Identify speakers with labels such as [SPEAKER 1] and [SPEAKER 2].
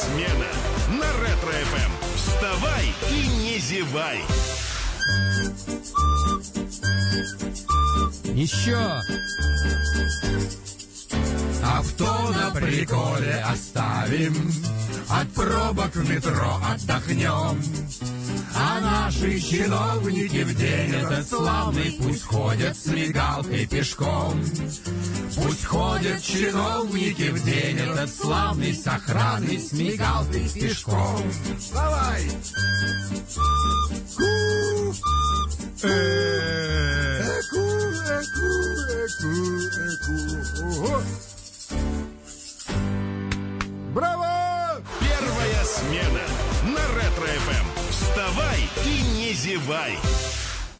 [SPEAKER 1] смена на Ретро-ФМ. Вставай и не зевай.
[SPEAKER 2] Еще.
[SPEAKER 3] Авто на приколе оставим, от пробок в метро отдохнем. А наши чиновники в день этот славный пусть ходят с мигалкой пешком. Пусть ходят чиновники в день этот славный с охраной с мигалкой пешком. Давай!
[SPEAKER 1] Браво! Первая смена на Ретро-ФМ. Вставай и не зевай.